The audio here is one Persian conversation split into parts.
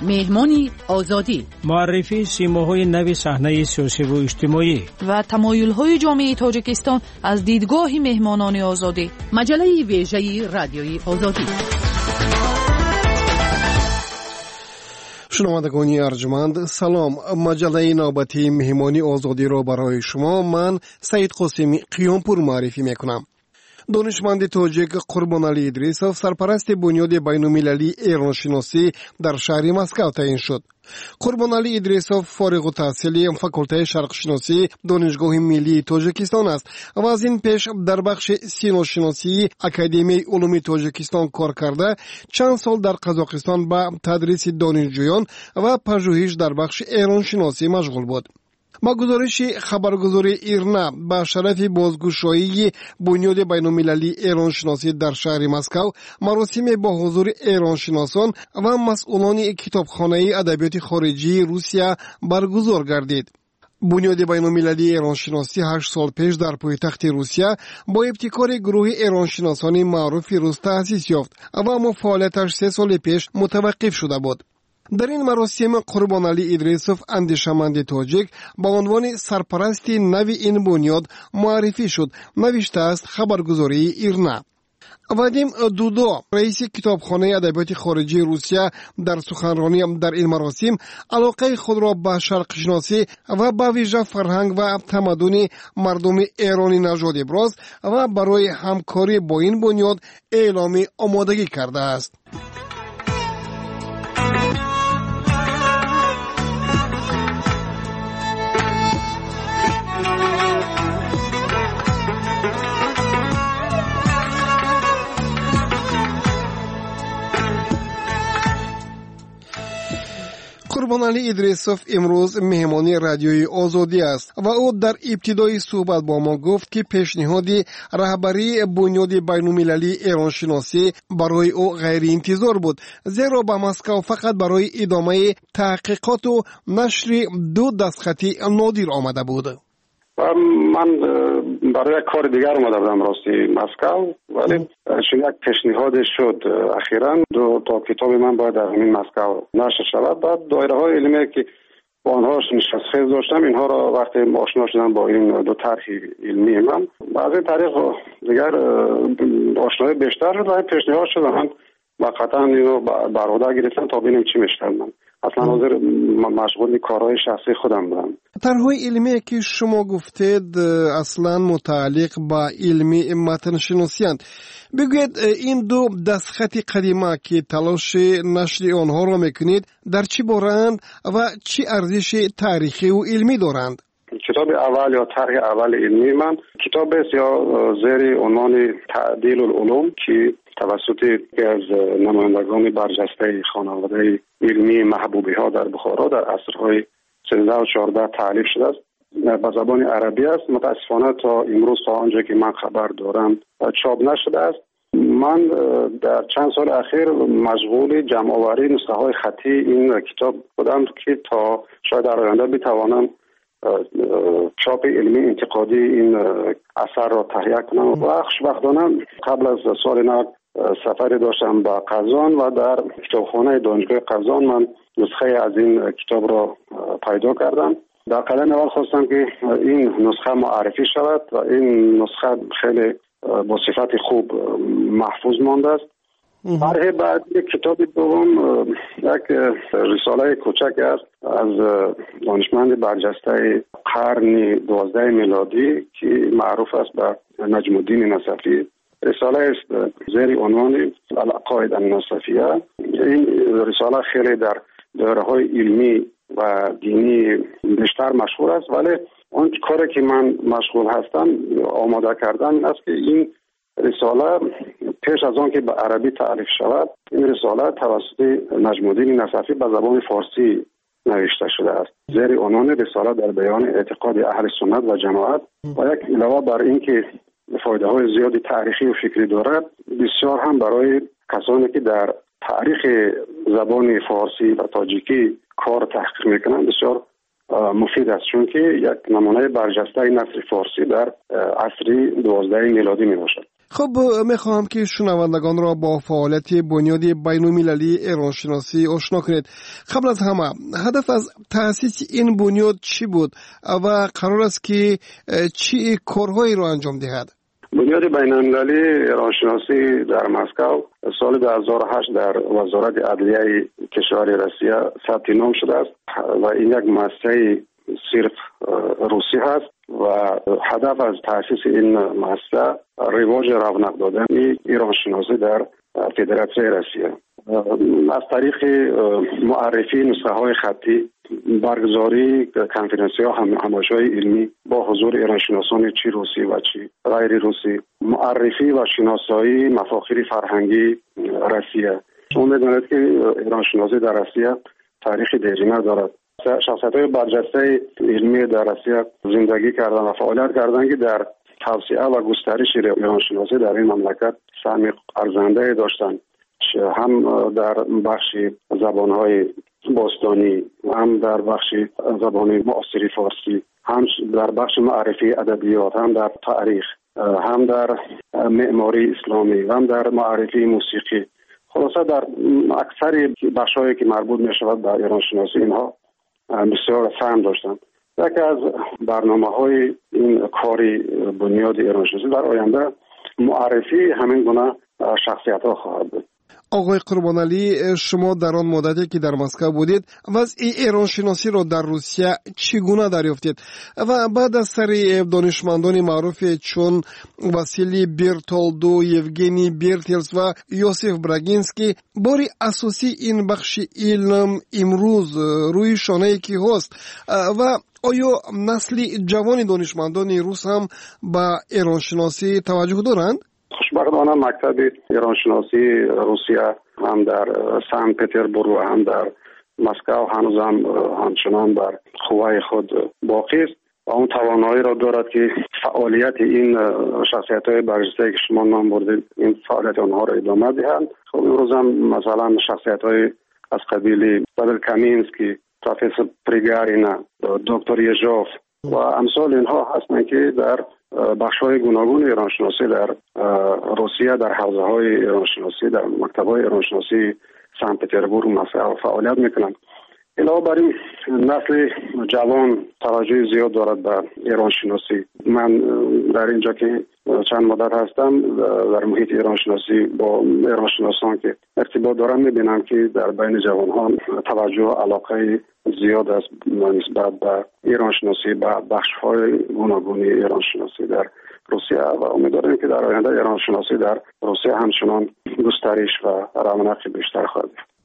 مهمانی آزادی، معرفی سیماهای نوی صحنه سیاسی و اجتماعی و تمایل‌های جامعه تاجیکستان از دیدگاه مهمانان آزادی. مجله ویژه رادیوی آزادی. شنوندگان ارجمند سلام. مجله نوبتی مهمانی آزادی را برای شما من سعید قاسمی قیامپور معرفی میکنم. دانشمند تاجیک قربانعلی ادریسوف سرپرست بنیاد بین‌المللی ایرانشناسی در شهر مسکو تعیین شد. قربانعلی ادریسوف فارغ التحصیل فاکولته شرقشناسی دانشگاه ملی تاجیکستان است و از این پیش در بخش سینوشناسی اکادمی علوم تاجیکستان کار کرده چند سال در قزاقستان به تدریس دانشجویان و پژوهش در بخش ایرانشناسی مشغول بود. با گزارش خبرگزاری ایرنا با شرف بازگشایی بنیاد بین‌المللی ایرانشناسی در شهر مسکو مراسم با حضور ایرانشناسان و مسئولان کتابخانه ادبیات خارجی روسیه برگزار گردید. بنیاد بین‌المللی ایرانشناسی 8 سال پیش در پایتخت روسیه با ابتکار گروه ایرانشناسان معروف روس تأسیس یافت و اما فعالیتش 3 سال پیش متوقف شده بود. در این مراسم قربانعلی ادریسوف اندیشمند تاجیک با عنوان سرپرست نوی این بنیاد معرفی شد، نوشته است خبرگزاری ایرنا. وادیم دودو رئیس کتابخانه ادبیات خارجی روسیه در سخنرانی در این مراسم علاقه خود را به شرق شناسی و به ویژه فرهنگ و تمدن مردم ایرانی نژاد ابراز و برای همکاری با این بنیاد اعلام آمادگی کرده است. قربانعلی ادریسوف امروز مهمانی رادیوی آزادی است و او در ابتدای صحبت با ما گفت که پیشنهاد رهبری بنیاد بین‌المللی ایرانشناسی برای او غیر انتظار بود، زیرا به مسکو فقط برای ادامه تحقیقات و نشر 2 دستخطی نادر آمده بود. من برای کار دیگر اومده بودم راستی مسکو، ولی چون یک پیشنهاد شد اخیراً 2 تا کتاب من باید در همین مسکو نشر شود. بعد دایره های علمی که با آنها نشستخیز داشتم اینها را وقتی آشنا شدم با این 2 طرح علمی من از این طریق دیگر آشنایی بیشتر شد و پیشنهاد شد من واقعا اینو بر عهده گرفتم تا ببینیم چی میشه. من اصلا حاضر مشغول کارهای شخصی خودم بودم. طرح‌های علمی که شما گفتید اصلا متعلق با علمی متن شناسی اند. بگوید این 2 دستخط قدیمه که تلاش نشر آنها را میکنید در چی بارند و چی ارزش تاریخی و علمی دارند؟ کتاب اول یا طرح اول علمی من کتاب است یا زیر عنوان تعدیل العلوم که توسط یکی از نمایندگان برجسته خانواده علمی محبوبی ها در بخارا در عصرهای 13 و 14 تألیف شده است. به زبان عربی است. متاسفانه تا امروز تا آنجا که من خبر دارم چاپ نشده است. من در چند سال اخیر مشغول جمع آوری نسخه های خطی این کتاب بودم که تا شاید در آینده بتوانم چاپ علمی انتقادی این اثر را تهیه کنم. و خوشبختانه قبل از سال نو سفری داشتم به قزان و در کتابخانه دانشگاه قزان من نسخه از این کتاب را پیدا کردم. در قدم اول خواستم که این نسخه معرفی شود و این نسخه خیلی با صفت خوب محفوظ مانده است. طرح بعد کتاب دوم یک رساله کوچک است از دانشمند برجسته قرن 12 میلادی که معروف است به نجم الدین نصفی. رساله است زیر عنوان العقاید النصفیه. این رساله خیلی در دایره‌های علمی و دینی بیشتر مشهور است، ولی اون کاری که من مشغول هستم آماده کردن است که این رساله پیش از آن که به عربی تألیف شود این رساله توسط نجم الدین نصفی به زبان فارسی نوشته شده است زیر عنوان رساله در بیان اعتقاد اهل سنت و جماعت و یک علاوه بر این که فایده های زیادی تاریخی و فکری دارد بسیار هم برای کسانی که در تاریخ زبان فارسی و تاجیکی کار تحقیق میکنند بسیار مفید است، چون که یک نمونه برجسته نثر فارسی در عصر 12 میلادی می باشد. خب میخواهم که شنوندگان را با فعالیت بنیاد بین‌المللی ایرانشناسی آشنا کنید. قبل از همه هدف از تأسیس این بنیاد چی بود و قرار است که چی کارهایی را انجام دهد؟ بنیاد بین‌المللی ایرانشناسی در مسکو سال 2008 در وزارت عدلیه کشور روسیه ثبت نام شده است و این یک مؤسسه صرف روسی هست و هدف از تأسیس این مؤسسه رواج رونق دادن ایرانشناسی در فدراسیون روسیه از طریق معرفی نسخه های خطی، برگزاری کنفرانس‌ها همایش‌های علمی با حضور ایرانشناسان چی روسی و چی غیر روسی، معرفی و شناسایی مفاخر فرهنگی روسیه. شما می‌دانید که ایرانشناسی در روسیه تاریخ دیرینه دارد. شخصیت‌های برجسته علمی در روسیه زندگی کردن و فعالیت کردن که در توسعه و گسترش ایرانشناسی در این مملکت سهم ارزنده داشتند، هم در بخش زبان‌های باستانی، هم در بخش زبان معاصر فارسی، هم در بخش معرفی ادبیات، هم در تاریخ، هم در معماری اسلامی، هم در معرفی موسیقی. خلاصه در اکثر بخش‌هایی که مربوط می‌شود به ایرانشناسی اینها بسیار سهم داشتند. یکی از برنامه‌های این کاری بنیاد ایرانشناسی در آینده معرفی همین گونه شخصیت‌ها خواهد بود. آقای قربانعلی، شما در آن مدتی که در مسکو بودید وضع ایرانشناسی را در روسیه چگونه دریافتید و بعد از سر دانشمندان معروف چون واسیلی برتولدو، یوگنی برتلس و یوسف براگینسکی باری اساسی این بخش علم امروز روی شانه کی هست و آیا نسل جوان دانشمندان روس هم به ایرانشناسی توجه دارند؟ خوشبختانه مکتب ایرانشناسی روسیه هم در سن پترزبورگ و هم در مسکو هنوز هم همچنان بر قوه خود باقی است و اون توانایی را دارد که فعالیت این شخصیت‌های برجسته که شما نام بردید این فعالیت آنها را ادامه دهند. خب امروز هم مثلا شخصیت‌های از قبیل پاول کامینسکی، پروفسور پریگارینا، دکتر یژوف و امثال اینها هستند که در بخش‌های گوناگون ایرانشناسی در روسیه در حوزه‌های ایرانشناسی در مکتب‌های ایرانشناسی سن پترزبورگ مسکو فعالیت می‌کنند. علاوه بر این نسل جوان توجه زیاد دارد به ایرانشناسی. من در اینجا که چند مدت هستم در محیط ایرانشناسی با ایرانشناسان که ارتباط دارم می‌بینم که در بین جوان‌ها توجه و علاقه زیاد است نسبت به ایرانشناسی به بخش‌های گوناگون ایرانشناسی در روسیه و امیدوارم که در آینده ایرانشناسی در روسیه همچنان گسترش و رونق بیشتر خواهد یافت.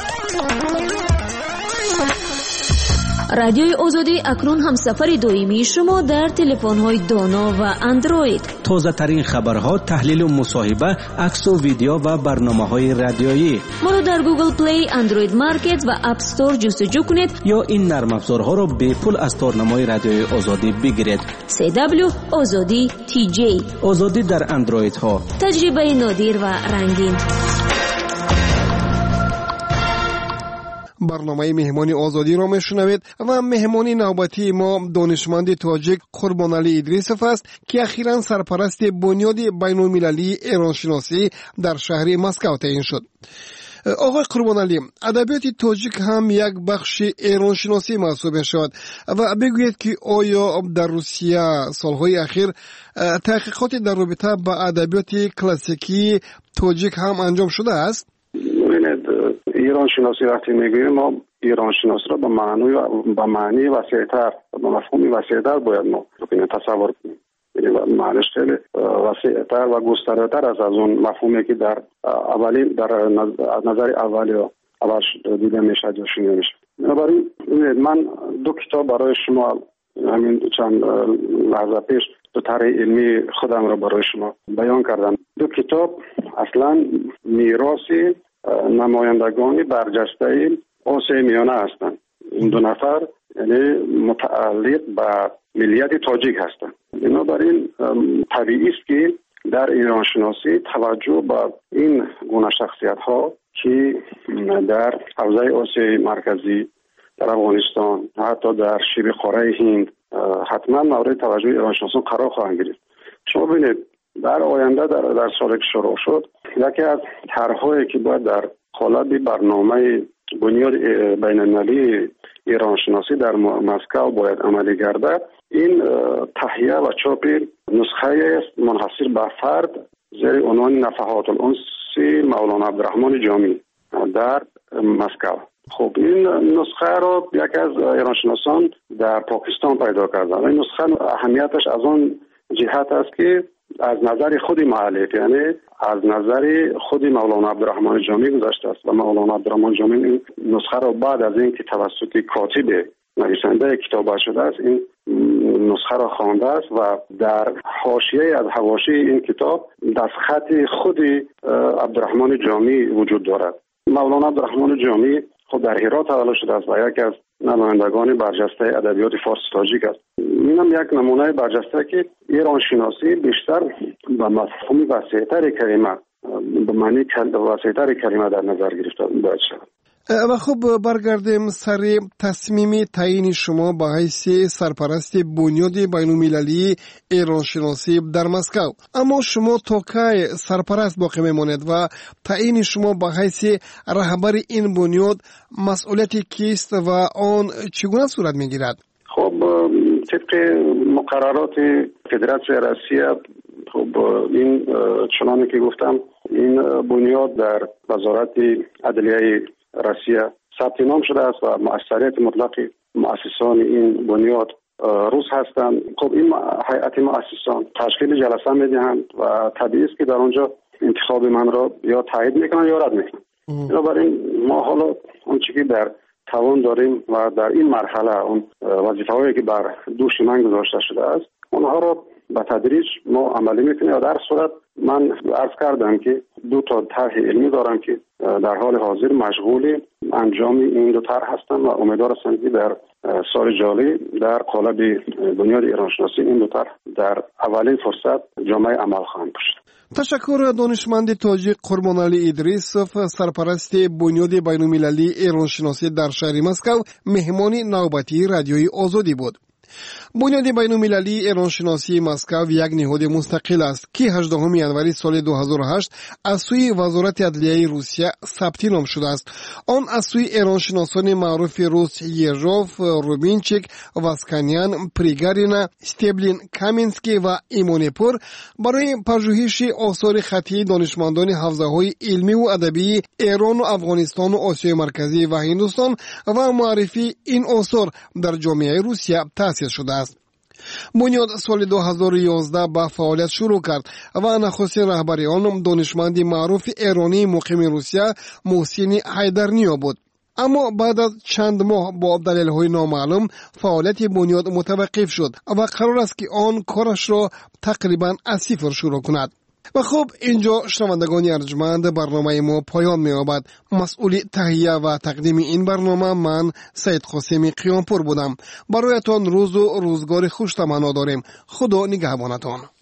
رادیوی آزادی اکنون همسفر دائمی شما در تلفن‌های دانا و اندروید. تازه ترین خبرها، تحلیل و مصاحبه، عکس و ویدیو و برنامه‌های رادیویی. ما رو در گوگل پلی، اندروید مارکت و اپ استور جستجو کنید یا این نرم افزارها را به پول از تارنمای رادیوی آزادی بگیرید. CW آزادی TJ. آزادی در اندروید ها. تجربه نادر و رنگین. برنامه مهمانی آزادی را میشنوید و مهمانی نوبتی ما دانشمند تاجیک قربانعلی ادریسوف است که اخیراً سرپرست بنیاد بین‌المللی ایرانشناسی در شهر مسکو تعیین شد. آقای قربانعلی، ادبیات تاجیک هم یک بخش ایرانشناسی محسوب می‌شود و بگویید که آیا در روسیه سالهای اخیر تحقیقات در رابطه با ادبیات کلاسیکی تاجیک هم انجام شده است؟ ایران شناسی وقتی میگوییم ما ایران شناسی را به معنی وسیع‌تر به مفهومی وسیع‌تر باید ما تصور کنیم. یعنی معنیش خیلی وسیع‌تر و گسترده‌تر از اون مفهومی که در نظر اول یا اول دیده میشه یا شنیده میشه. بنابراین من دو کتاب برای شما همین چند لحظه پیش دو طرح علمی خودم را برای شما بیان کردم. دو کتاب اصلا میراثی نمایندگان برجسته آسیای میانه هستند. این دو نفر یعنی متعلق به ملیت تاجیک هستند. بنابراین طبیعی است که در ایرانشناسی توجه به این گونه شخصیت ها که در حوزه آسیای مرکزی، در افغانستان، حتی در شبه قاره هند حتما مورد توجه ایرانشناسان قرار خواهند گرفت. شما ببینید در آینده در سالی که شروع شد یکی از طرح‌هایی که باید در قالب برنامه بنیاد بین‌المللی ایران شناسی در مسکو باید عملی گردد، این تهیه و چاپ نسخه است منحصر به فرد زیر عنوان نفحات الانس مولانا عبدالرحمن جامی در مسکو. خب این نسخه را یکی از ایرانشناسان در پاکستان پیدا کردند. این نسخه اهمیتش از آن جهت است که از نظر خود مؤلف، یعنی از نظر خود مولانا عبدالرحمن جامی گذشته است و مولانا عبدالرحمن جامی این نسخه را بعد از اینکه توسط کاتب نویسنده کتاب شده است این نسخه را خوانده است و در حاشیه از حواشی این کتاب دستخط خود عبدالرحمن جامی وجود دارد. مولانا عبدالرحمن جامی خود در هرات تولد شده است و یکی از نمایندگان برجسته ادبیات فارسی تاجیک است. اینم یک نمونه برجسته که ایران شناسی بیشتر به مفهوم وسیع‌تر کلمه به معنی وسیع‌تر کلمه در نظر گرفته باید شود. و خب برگردیم سر تصمیم تعیین شما به حیث سرپرست بنیاد بین‌المللی ایران شناسی در مسکو. اما شما تا کی سرپرست باقی میماند و تعیین شما به حیث رهبر این بنیاد مسئولیت کیست و آن چگونه صورت میگیرد؟ خب طبق مقررات فدراسیون روسیه خب این چنانه که گفتم این بنیاد در وزارت عدلیه روسیه ثبت نام شده است و مؤثریت مطلق مؤسسان این بنیاد روس هستند. خب این هیئت مؤسسان تشکیل جلسه میدهند و طبیعی است که در آنجا انتخاب من را یا تایید میکنند یا رد میکنند. بنابراین ما حالا آنچه که در توان داریم و در این مرحله اون وظیفه‌هایی که بر دوش من گذاشته شده است اونها را به تدریج ما عملی میکنیم. و در صورت من عرض کردم که 2 طرح علمی دارم که در حال حاضر مشغول انجام این 2 طرح هستم و امیدوار هستم که در سال جاری در قالب بنیاد ایران شناسی این 2 طرح در اولین فرصت جامعه عمل خواهند داشت. تشکر دانشمند تاجیک قربانعلی ادریسوف، سرپرست بنیاد بین‌المللی ایران شناسی در شهر مسکو، مهمان نوبتی رادیوی آزادی بود. بنیاد بین‌المللی ایران شناسی مسکو یک نهاد مستقل است که 18 ینوری سال 2008 از سوی وزارت عدلیه روسیه ثبت نام شده است. آن از سوی ایران شناسان معروف روس یژوف، روبینچیک، واسکانیان، پریگارینا، استبلین کامینسکی و ایمونپور برای پژوهش آثار خطی دانشمندان حوزه‌های علمی و ادبی ایران و افغانستان و آسیای مرکزی و هندوستان و معرفی این آثار در جامعه روسیه تأسیس شده است. بنیاد سال 2011 به فعالیت شروع کرد و نخستین رهبر آن دانشمند معروف ایرانی مقیم روسیه محسن حیدرنیا بود. اما بعد از چند ماه با دلایل نامعلوم فعالیت بنیاد متوقف شد و قرار است که آن کارش را تقریبا از صفر شروع کند. و خب اینجا شنوندگان ارجمند برنامه ما پایان می‌یابد. مسئول تهیه و تقدیم این برنامه من سید قاسمی قیامپور بودم. برایتان روز و روزگار خوش تمنا داریم. خدا نگهبانتان.